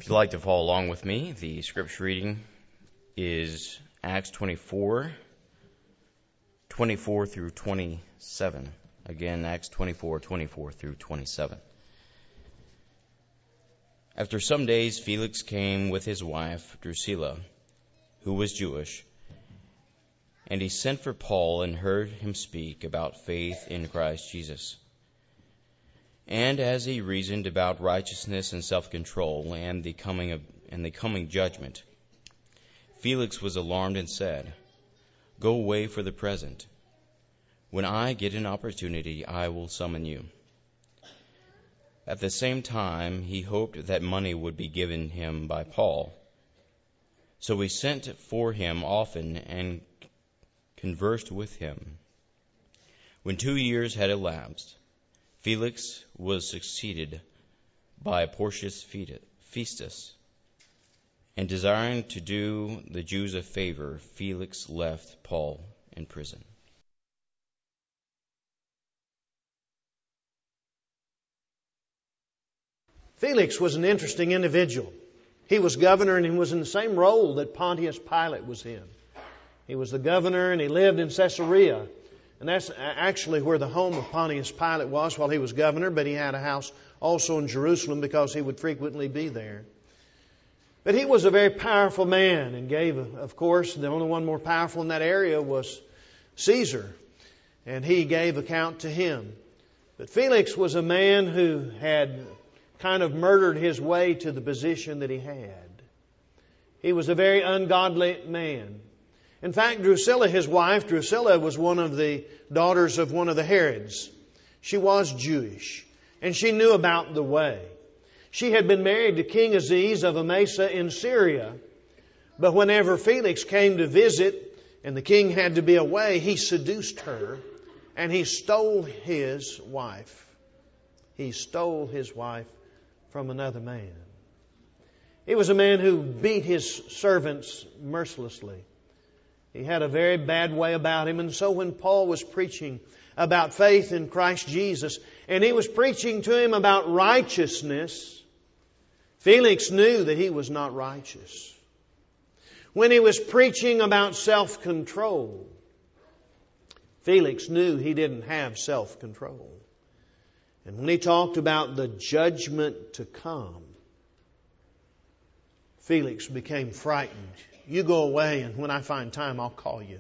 If you'd like to follow along with me, the scripture reading is Acts 24, 24 through 27. Again, Acts 24, 24 through 27. After some days, Felix came with his wife, Drusilla, who was Jewish, and he sent for Paul and heard him speak about faith in Christ Jesus. And as he reasoned about righteousness and self-control and the coming judgment, Felix was alarmed and said, "Go away for the present. When I get an opportunity, I will summon you." At the same time, he hoped that money would be given him by Paul. So he sent for him often and conversed with him. When 2 years had elapsed, Felix was succeeded by Porcius Festus, and desiring to do the Jews a favor, Felix left Paul in prison. Felix was an interesting individual. He was governor, and he was in the same role that Pontius Pilate was in. He was the governor, and he lived in Caesarea. And that's actually where the home of Pontius Pilate was while he was governor, but he had a house also in Jerusalem because he would frequently be there. But he was a very powerful man and gave, of course, the only one more powerful in that area was Caesar. And he gave account to him. But Felix was a man who had kind of murdered his way to the position that he had. He was a very ungodly man. In fact, Drusilla, his wife, Drusilla was one of the daughters of one of the Herods. She was Jewish, and she knew about the way. She had been married to King Aziz of Emesa in Syria, but whenever Felix came to visit and the king had to be away, he seduced her and he stole his wife. He stole his wife from another man. He was a man who beat his servants mercilessly. He had a very bad way about him. And so when Paul was preaching about faith in Christ Jesus, and he was preaching to him about righteousness, Felix knew that he was not righteous. When he was preaching about self-control, Felix knew he didn't have self-control. And when he talked about the judgment to come, Felix became frightened. "You go away, and when I find time, I'll call you."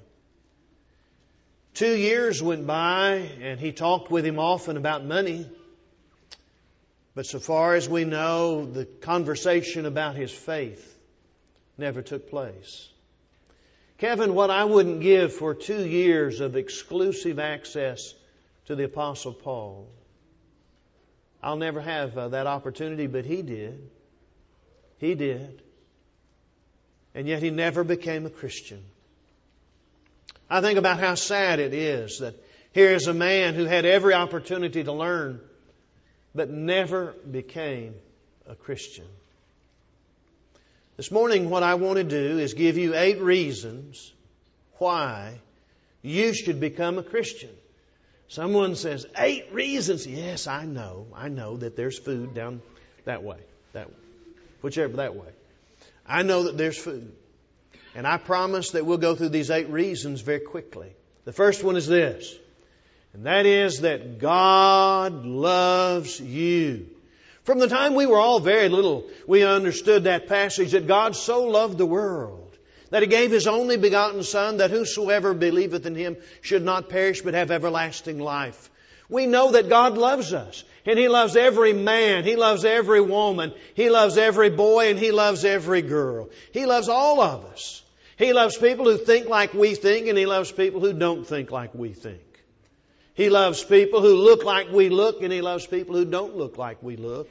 2 years went by, and he talked with him often about money. But so far as we know, the conversation about his faith never took place. Kevin, what I wouldn't give for 2 years of exclusive access to the Apostle Paul. I'll never have that opportunity, but he did. He did. And yet he never became a Christian. I think about how sad it is that here is a man who had every opportunity to learn, but never became a Christian. This morning, what I want to do is give you 8 reasons why you should become a Christian. Someone says, 8 reasons? Yes, I know. I know that there's food down that way. Whichever that way. I know that there's food. And I promise that we'll go through these 8 reasons very quickly. The first one is this. And that is that God loves you. From the time we were all very little, we understood that passage that God so loved the world that He gave His only begotten Son, that whosoever believeth in Him should not perish but have everlasting life. We know that God loves us. And He loves every man. He loves every woman. He loves every boy, and He loves every girl. He loves all of us. He loves people who think like we think, and He loves people who don't think like we think. He loves people who look like we look, and He loves people who don't look like we look.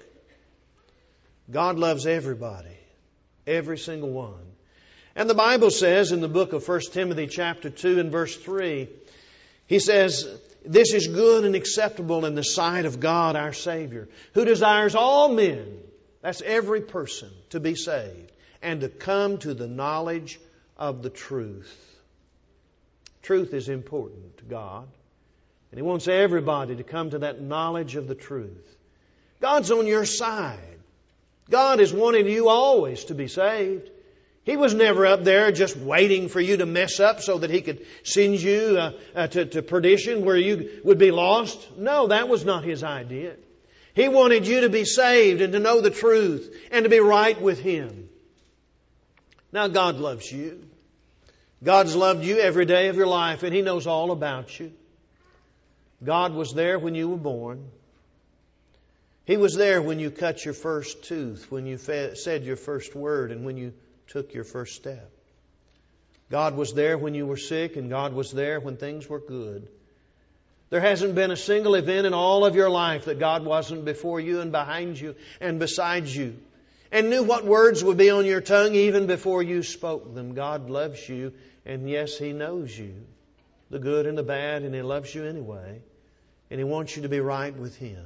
God loves everybody. Every single one. And the Bible says in the book of 1 Timothy chapter 2 and verse 3, He says, "This is good and acceptable in the sight of God our Savior, who desires all men," that's every person, "to be saved and to come to the knowledge of the truth." Truth is important to God. And He wants everybody to come to that knowledge of the truth. God's on your side. God is wanting you always to be saved. He was never up there just waiting for you to mess up so that He could send you to perdition where you would be lost. No, that was not His idea. He wanted you to be saved and to know the truth and to be right with Him. Now God loves you. God's loved you every day of your life, and He knows all about you. God was there when you were born. He was there when you cut your first tooth, when you said your first word, and when you took your first step. God was there when you were sick, and God was there when things were good. There hasn't been a single event in all of your life that God wasn't before you and behind you and beside you, and knew what words would be on your tongue even before you spoke them. God loves you, and yes, He knows you, the good and the bad, and He loves you anyway, and He wants you to be right with Him.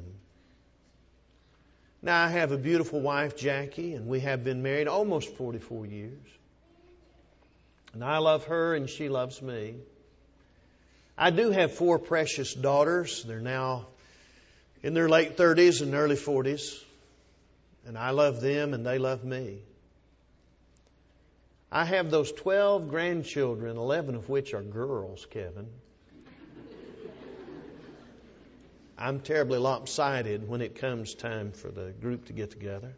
Now, I have a beautiful wife, Jackie, and we have been married almost 44 years. And I love her and she loves me. I do have 4 precious daughters. They're now in their late 30s and early 40s. And I love them and they love me. I have those 12 grandchildren, 11 of which are girls, Kevin. I'm terribly lopsided when it comes time for the group to get together.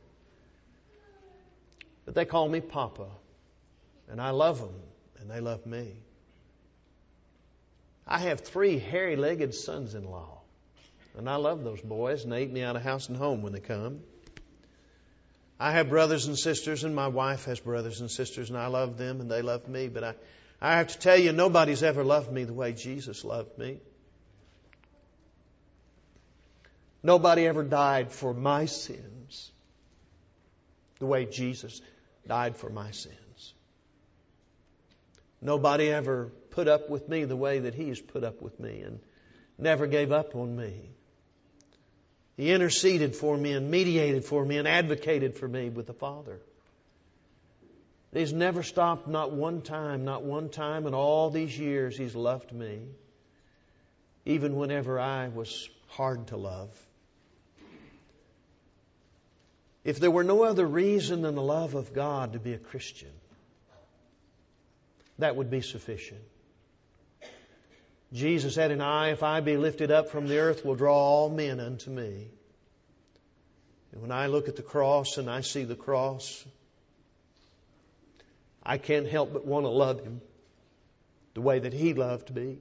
But they call me Papa. And I love them. And they love me. I have 3 hairy-legged sons-in-law. And I love those boys. And they eat me out of house and home when they come. I have brothers and sisters. And my wife has brothers and sisters. And I love them and they love me. But I have to tell you, nobody's ever loved me the way Jesus loved me. Nobody ever died for my sins the way Jesus died for my sins. Nobody ever put up with me the way that He's put up with me and never gave up on me. He interceded for me and mediated for me and advocated for me with the Father. He's never stopped, not one time in all these years He's loved me, even whenever I was hard to love. If there were no other reason than the love of God to be a Christian, that would be sufficient. Jesus said, "And I, if I be lifted up from the earth, will draw all men unto me." And when I look at the cross and I see the cross, I can't help but want to love Him the way that He loved me.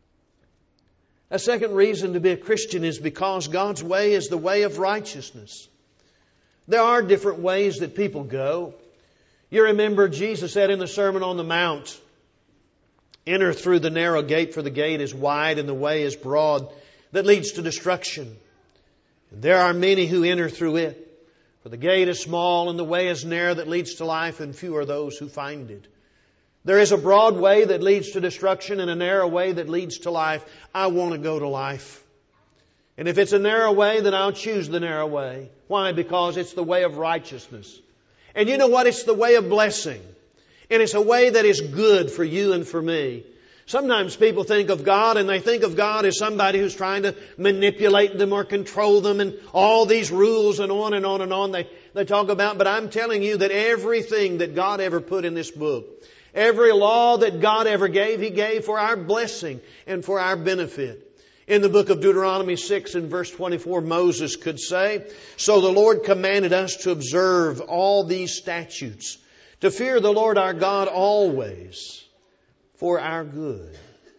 A second reason to be a Christian is because God's way is the way of righteousness. There are different ways that people go. You remember Jesus said in the Sermon on the Mount, "Enter through the narrow gate, for the gate is wide and the way is broad that leads to destruction. And there are many who enter through it. For the gate is small and the way is narrow that leads to life, and few are those who find it." There is a broad way that leads to destruction and a narrow way that leads to life. I want to go to life. And if it's a narrow way, then I'll choose the narrow way. Why? Because it's the way of righteousness. And you know what? It's the way of blessing. And it's a way that is good for you and for me. Sometimes people think of God and they think of God as somebody who's trying to manipulate them or control them and all these rules and on and on and on they talk about. But I'm telling you that everything that God ever put in this book, every law that God ever gave, He gave for our blessing and for our benefit. In the book of Deuteronomy 6 and verse 24, Moses could say, "So the Lord commanded us to observe all these statutes, to fear the Lord our God always, for our good."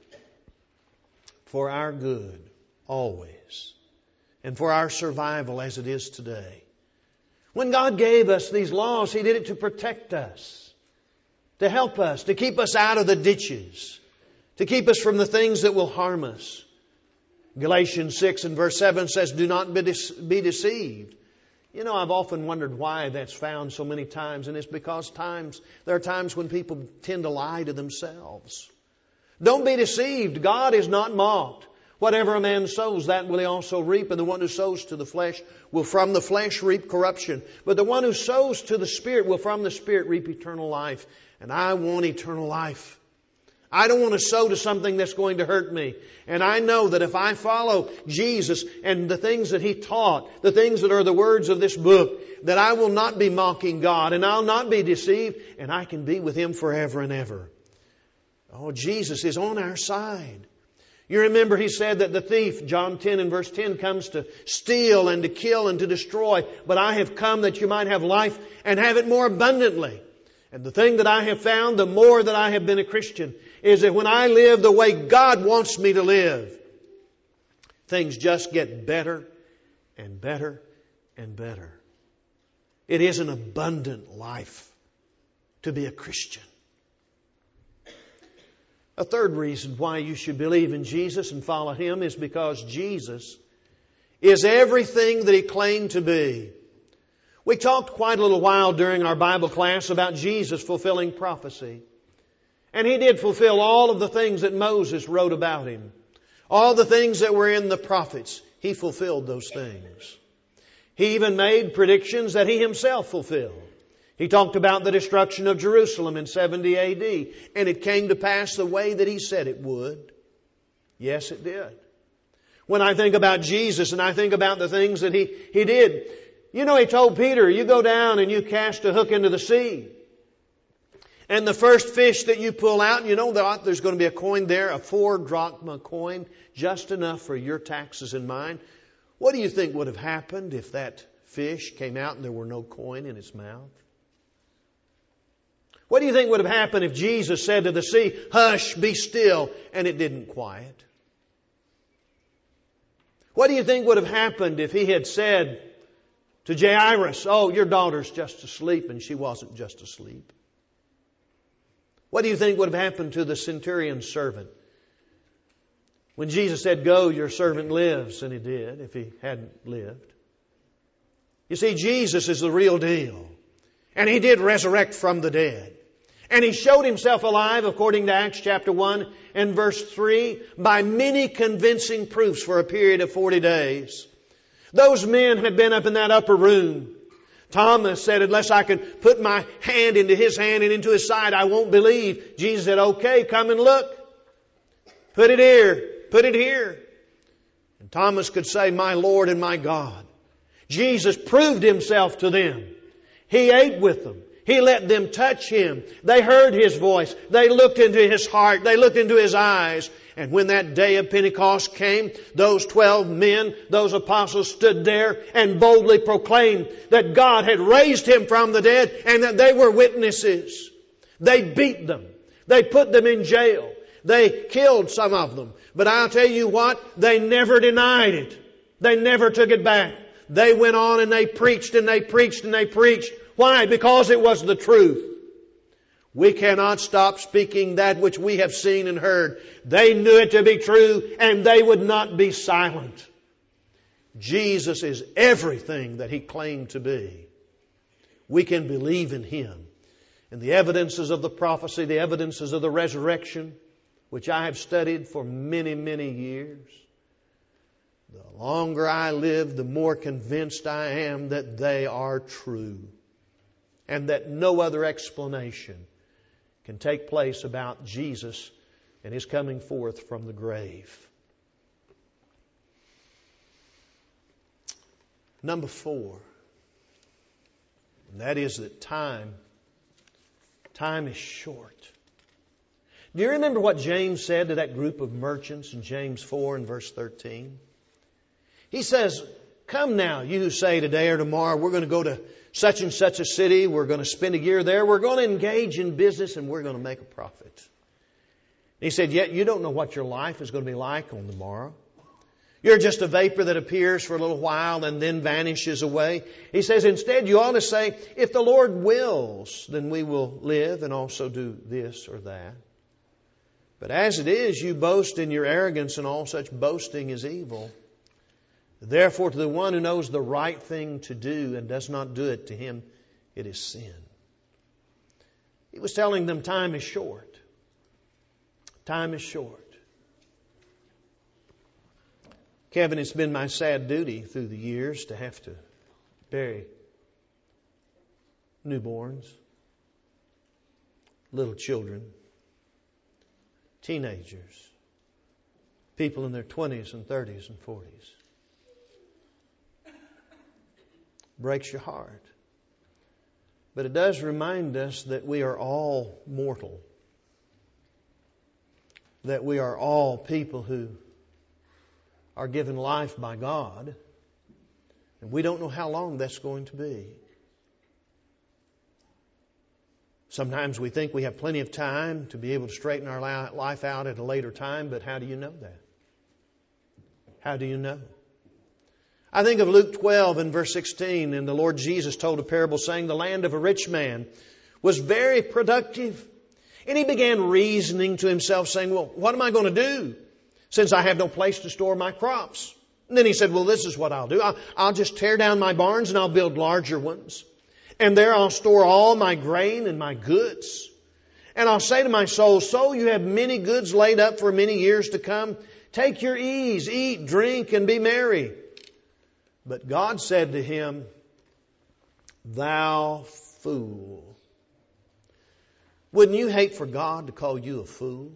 For our good, always. And for our survival as it is today. When God gave us these laws, He did it to protect us, to help us, to keep us out of the ditches, to keep us from the things that will harm us. Galatians 6 and verse 7 says, "Do not be deceived." You know, I've often wondered why that's found so many times, and it's because there are times when people tend to lie to themselves. Don't be deceived. God is not mocked. Whatever a man sows, that will he also reap. And the one who sows to the flesh will from the flesh reap corruption. But the one who sows to the Spirit will from the Spirit reap eternal life. And I want eternal life. I don't want to sow to something that's going to hurt me. And I know that if I follow Jesus and the things that He taught, the things that are the words of this book, that I will not be mocking God and I'll not be deceived and I can be with Him forever and ever. Oh, Jesus is on our side. You remember He said that the thief, John 10 and verse 10, comes to steal and to kill and to destroy. But I have come that you might have life and have it more abundantly. And the thing that I have found, the more that I have been a Christian, is that when I live the way God wants me to live, things just get better and better and better. It is an abundant life to be a Christian. A third reason why you should believe in Jesus and follow Him is because Jesus is everything that He claimed to be. We talked quite a little while during our Bible class about Jesus fulfilling prophecy. And He did fulfill all of the things that Moses wrote about Him. All the things that were in the prophets. He fulfilled those things. He even made predictions that He Himself fulfilled. He talked about the destruction of Jerusalem in 70 A.D. And it came to pass the way that He said it would. Yes, it did. When I think about Jesus and I think about the things that He did. You know, He told Peter, you go down and you cast a hook into the sea. And the first fish that you pull out, you know there's going to be a coin there, a 4 drachma coin, just enough for your taxes and mine. What do you think would have happened if that fish came out and there were no coin in its mouth? What do you think would have happened if Jesus said to the sea, hush, be still, and it didn't quiet? What do you think would have happened if He had said to Jairus, oh, your daughter's just asleep, and she wasn't just asleep? What do you think would have happened to the centurion's servant? When Jesus said, go, your servant lives, and he did, if he hadn't lived. You see, Jesus is the real deal. And He did resurrect from the dead. And He showed Himself alive, according to Acts chapter 1 and verse 3, by many convincing proofs for a period of 40 days. Those men had been up in that upper room. Thomas said, unless I can put my hand into his hand and into his side, I won't believe. Jesus said, okay, come and look. Put it here. Put it here. And Thomas could say, my Lord and my God. Jesus proved Himself to them. He ate with them. He let them touch Him. They heard His voice. They looked into His heart. They looked into His eyes. And when that day of Pentecost came, those 12 men, those apostles stood there and boldly proclaimed that God had raised Him from the dead and that they were witnesses. They beat them. They put them in jail. They killed some of them. But I'll tell you what, they never denied it. They never took it back. They went on and they preached and they preached and they preached. Why? Because it was the truth. We cannot stop speaking that which we have seen and heard. They knew it to be true and they would not be silent. Jesus is everything that He claimed to be. We can believe in Him. And the evidences of the prophecy, the evidences of the resurrection, which I have studied for many, many years. The longer I live, the more convinced I am that they are true. And that no other explanation can take place about Jesus and His coming forth from the grave. Number 4. And that is that time is short. Do you remember what James said to that group of merchants in James 4 and verse 13? He says, come now, you who say today or tomorrow we're going to go to such and such a city, we're going to spend a year there, we're going to engage in business and we're going to make a profit. And he said, yet you don't know what your life is going to be like on the morrow. You're just a vapor that appears for a little while and then vanishes away. He says, instead you ought to say, if the Lord wills, then we will live and also do this or that. But as it is, you boast in your arrogance, and all such boasting is evil. Therefore, to the one who knows the right thing to do and does not do it, to him it is sin. He was telling them time is short. Time is short. Kevin, it's been my sad duty through the years to have to bury newborns, little children. teenagers, people in their 20s and 30s and 40s. Breaks your heart. But it does remind us that we are all mortal. That we are all people who are given life by God. And we don't know how long that's going to be. Sometimes we think we have plenty of time to be able to straighten our life out at a later time, but how do you know that? How do you know? I think of Luke 12 and verse 16, and the Lord Jesus told a parable saying, the land of a rich man was very productive. And he began reasoning to himself, saying, well, what am I going to do since I have no place to store my crops? And then he said, well, this is what I'll do. I'll just tear down my barns and I'll build larger ones. And there I'll store all my grain and my goods. And I'll say to my soul, so you have many goods laid up for many years to come. Take your ease, eat, drink, and be merry. But God said to him, thou fool. Wouldn't you hate for God to call you a fool?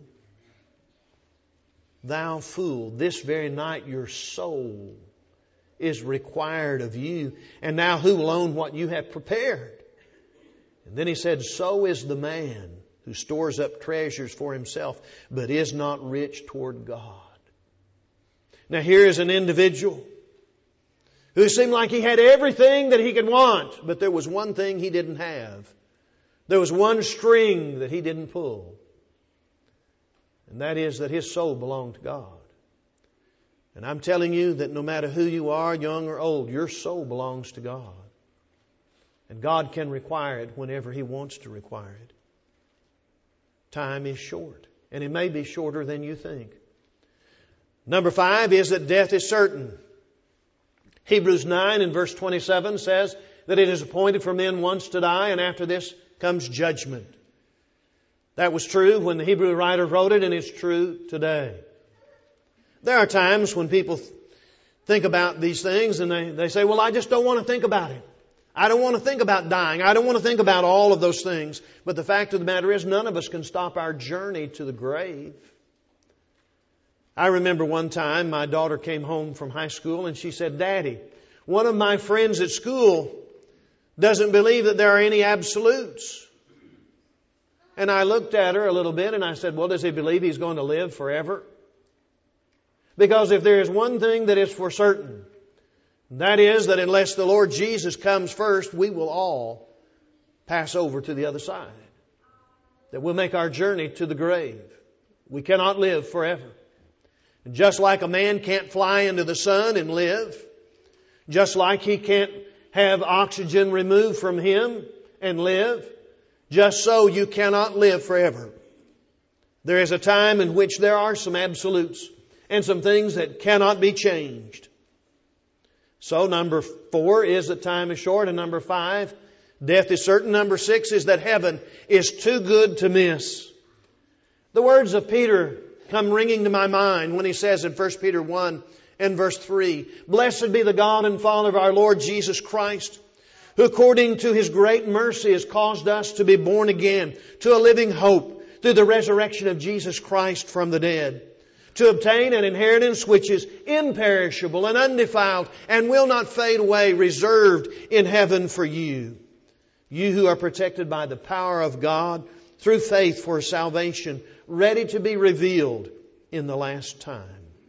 Thou fool, this very night your soul is required of you. And now who will own what you have prepared? And then he said, so is the man who stores up treasures for himself, but is not rich toward God. Now here is an individual who seemed like he had everything that he could want, but there was one thing he didn't have. There was one string that he didn't pull. And that is that his soul belonged to God. And I'm telling you that no matter who you are, young or old, your soul belongs to God. And God can require it whenever He wants to require it. Time is short, and it may be shorter than you think. Number 5 is that death is certain. Hebrews 9 and verse 27 says that it is appointed for men once to die, and after this comes judgment. That was true when the Hebrew writer wrote it, and it's true today. There are times when people think about these things and they say, well, I just don't want to think about it. I don't want to think about dying. I don't want to think about all of those things. But the fact of the matter is, none of us can stop our journey to the grave. I remember one time my daughter came home from high school and she said, Daddy, one of my friends at school doesn't believe that there are any absolutes. And I looked at her a little bit and I said, well, does he believe he's going to live forever? Because if there is one thing that is for certain, that is that unless the Lord Jesus comes first, we will all pass over to the other side. That we'll make our journey to the grave. We cannot live forever. And just like a man can't fly into the sun and live, just like he can't have oxygen removed from him and live, just so you cannot live forever. There is a time in which there are some absolutes and some things that cannot be changed. So number 4 is that time is short. And number 5, death is certain. Number 6 is that heaven is too good to miss. The words of Peter come ringing to my mind when he says in 1 Peter 1 and verse 3, Blessed be the God and Father of our Lord Jesus Christ, who according to His great mercy has caused us to be born again to a living hope through the resurrection of Jesus Christ from the dead, to obtain an inheritance which is imperishable and undefiled and will not fade away, reserved in heaven for you. You who are protected by the power of God through faith for salvation, ready to be revealed in the last time.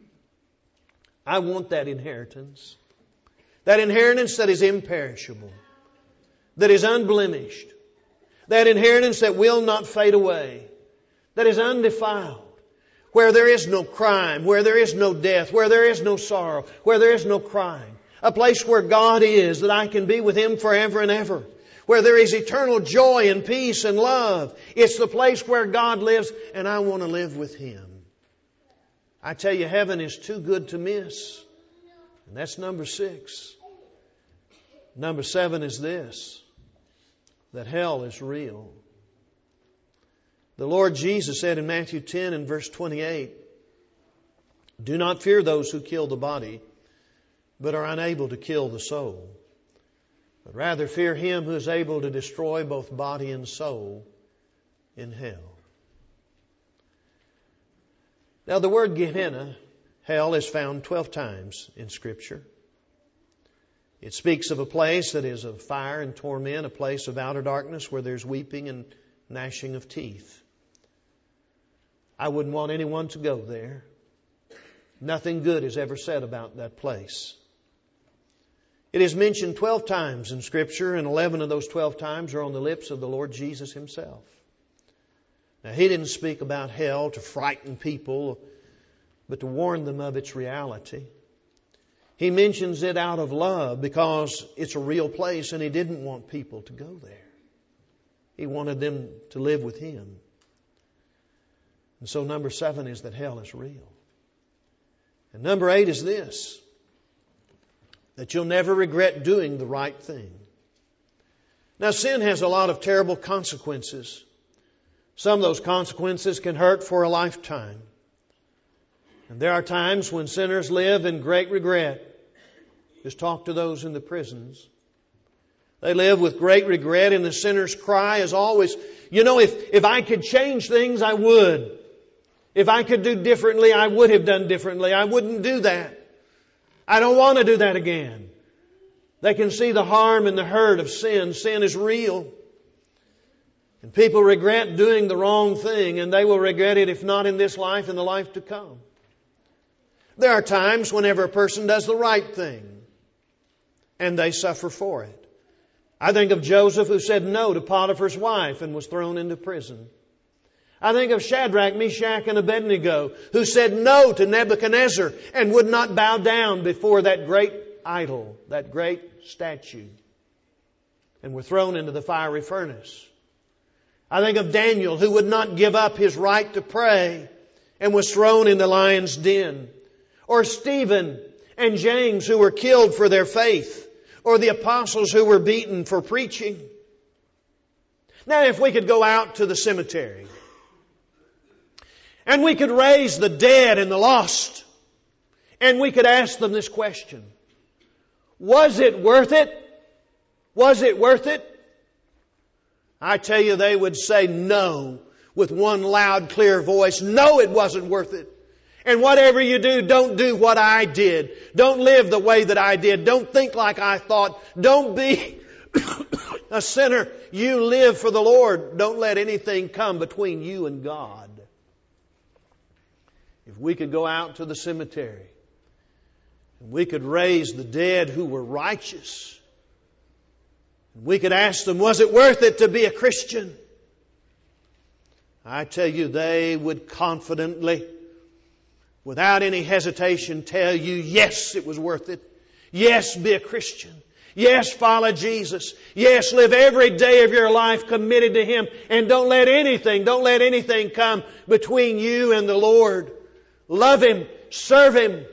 I want that inheritance. That inheritance that is imperishable, that is unblemished, that inheritance that will not fade away, that is undefiled, where there is no crime, where there is no death, where there is no sorrow, where there is no crying. A place where God is, that I can be with Him forever and ever. Where there is eternal joy and peace and love. It's the place where God lives, and I want to live with Him. I tell you, heaven is too good to miss. And that's number 6. Number 7 is this, that hell is real. The Lord Jesus said in Matthew 10 and verse 28, Do not fear those who kill the body, but are unable to kill the soul. But rather fear Him who is able to destroy both body and soul in hell. Now the word Gehenna, hell, is found 12 times in Scripture. It speaks of a place that is of fire and torment, a place of outer darkness where there's weeping and gnashing of teeth. I wouldn't want anyone to go there. Nothing good is ever said about that place. It is mentioned 12 times in Scripture, and 11 of those 12 times are on the lips of the Lord Jesus Himself. Now, He didn't speak about hell to frighten people, but to warn them of its reality. He mentions it out of love because it's a real place and He didn't want people to go there. He wanted them to live with Him. And so number 7 is that hell is real. And number 8 is this, that you'll never regret doing the right thing. Now, sin has a lot of terrible consequences. Some of those consequences can hurt for a lifetime. And there are times when sinners live in great regret. Just talk to those in the prisons. They live with great regret, and the sinner's cry is always, if I could change things, I would. If I could do differently, I would have done differently. I wouldn't do that. I don't want to do that again. They can see the harm and the hurt of sin. Sin is real. And people regret doing the wrong thing, and they will regret it if not in this life, in the life to come. There are times whenever a person does the right thing, and they suffer for it. I think of Joseph, who said no to Potiphar's wife and was thrown into prison. I think of Shadrach, Meshach, and Abednego, who said no to Nebuchadnezzar and would not bow down before that great idol, that great statue, and were thrown into the fiery furnace. I think of Daniel, who would not give up his right to pray and was thrown in the lion's den. Or Stephen and James, who were killed for their faith. Or the apostles who were beaten for preaching. Now, if we could go out to the cemetery and we could raise the dead and the lost, and we could ask them this question: was it worth it? Was it worth it? I tell you, they would say no with one loud, clear voice. No, it wasn't worth it. And whatever you do, don't do what I did. Don't live the way that I did. Don't think like I thought. Don't be a sinner. You live for the Lord. Don't let anything come between you and God. If we could go out to the cemetery and we could raise the dead who were righteous, we could ask them, was it worth it to be a Christian? I tell you, they would confidently, without any hesitation, tell you, yes, it was worth it. Yes, be a Christian. Yes, follow Jesus. Yes, live every day of your life committed to Him. And don't let anything come between you and the Lord. Love Him. Serve Him.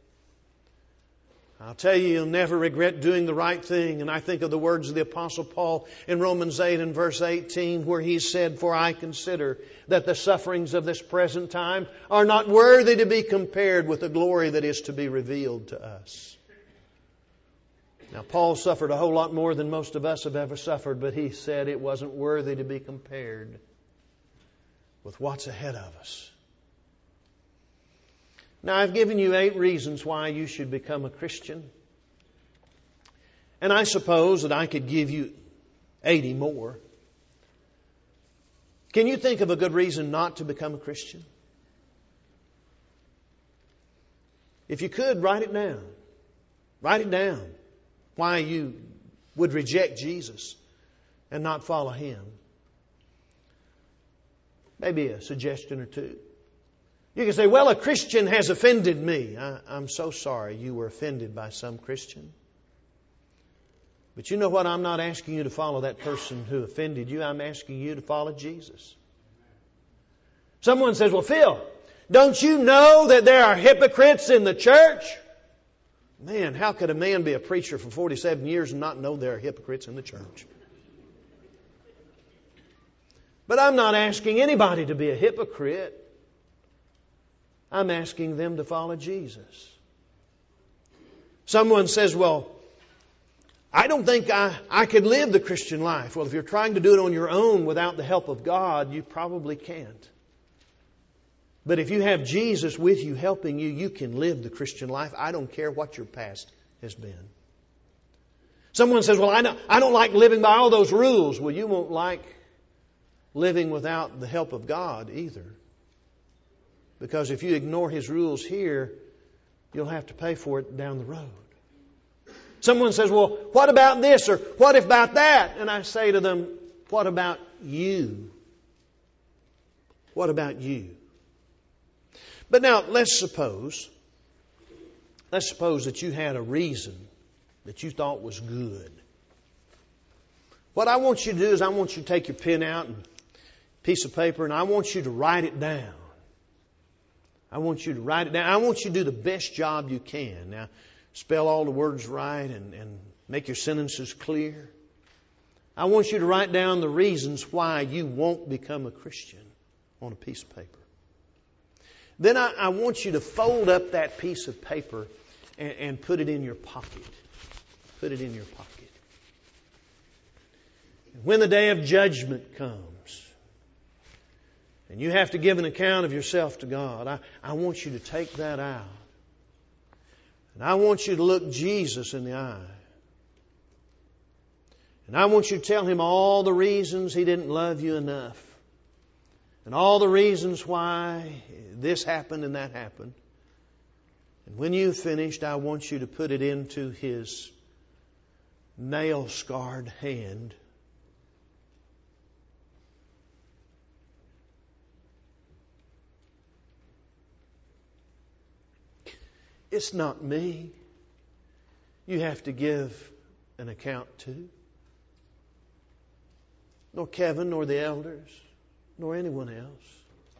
I'll tell you, you'll never regret doing the right thing. And I think of the words of the Apostle Paul in Romans 8 and verse 18, where he said, "For I consider that the sufferings of this present time are not worthy to be compared with the glory that is to be revealed to us." Now, Paul suffered a whole lot more than most of us have ever suffered, but he said it wasn't worthy to be compared with what's ahead of us. Now, I've given you 8 reasons why you should become a Christian. And I suppose that I could give you 80 more. Can you think of a good reason not to become a Christian? If you could, write it down. Write it down. Why you would reject Jesus and not follow Him. Maybe a suggestion or two. You can say, well, a Christian has offended me. I'm so sorry you were offended by some Christian. But you know what? I'm not asking you to follow that person who offended you. I'm asking you to follow Jesus. Someone says, well, Phil, don't you know that there are hypocrites in the church? Man, how could a man be a preacher for 47 years and not know there are hypocrites in the church? But I'm not asking anybody to be a hypocrite. I'm asking them to follow Jesus. Someone says, well, I don't think I could live the Christian life. Well, if you're trying to do it on your own without the help of God, you probably can't. But if you have Jesus with you, helping you, you can live the Christian life. I don't care what your past has been. Someone says, well, I don't like living by all those rules. Well, you won't like living without the help of God either. Because if you ignore His rules here, you'll have to pay for it down the road. Someone says, well, what about this? Or what about that? And I say to them, what about you? What about you? But now, let's suppose that you had a reason that you thought was good. What I want you to do is I want you to take your pen out and a piece of paper, and I want you to write it down. I want you to write it down. I want you to do the best job you can. Now, spell all the words right and make your sentences clear. I want you to write down the reasons why you won't become a Christian on a piece of paper. Then I want you to fold up that piece of paper and put it in your pocket. Put it in your pocket. When the day of judgment comes, and you have to give an account of yourself to God, I want you to take that out. And I want you to look Jesus in the eye. And I want you to tell Him all the reasons He didn't love you enough. And all the reasons why this happened and that happened. And when you've finished, I want you to put it into His nail-scarred hand. It's not me you have to give an account to. Nor Kevin, nor the elders, nor anyone else.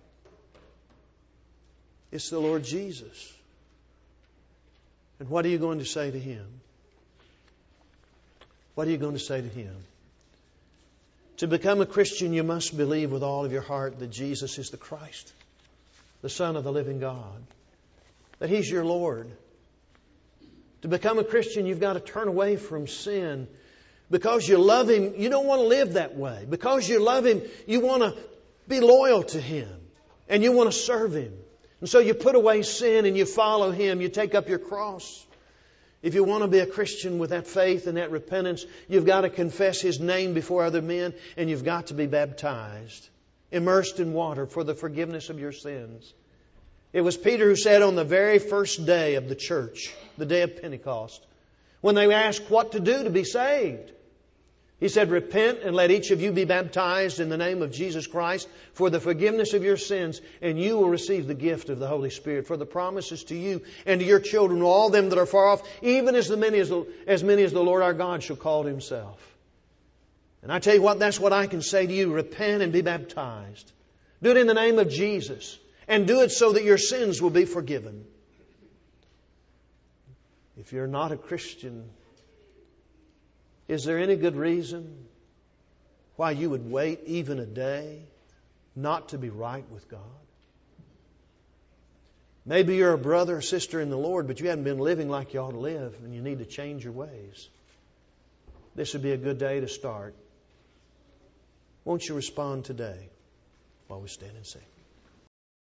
It's the Lord Jesus. And what are you going to say to Him? What are you going to say to Him? To become a Christian, you must believe with all of your heart that Jesus is the Christ, the Son of the living God, that He's your Lord. To become a Christian, you've got to turn away from sin. Because you love Him, you don't want to live that way. Because you love Him, you want to be loyal to Him. And you want to serve Him. And so you put away sin and you follow Him. You take up your cross. If you want to be a Christian with that faith and that repentance, you've got to confess His name before other men, and you've got to be baptized, immersed in water for the forgiveness of your sins. It was Peter who said on the very first day of the church, the day of Pentecost, when they asked what to do to be saved, He said, repent and let each of you be baptized in the name of Jesus Christ for the forgiveness of your sins, and you will receive the gift of the Holy Spirit. For the promise is to you and to your children, all them that are far off, even as many as the Lord our God shall call Himself. And I tell you what, that's what I can say to you. Repent and be baptized. Do it in the name of Jesus. And do it so that your sins will be forgiven. If you're not a Christian, is there any good reason why you would wait even a day not to be right with God? Maybe you're a brother or sister in the Lord, but you haven't been living like you ought to live, and you need to change your ways. This would be a good day to start. Won't you respond today while we stand and sing?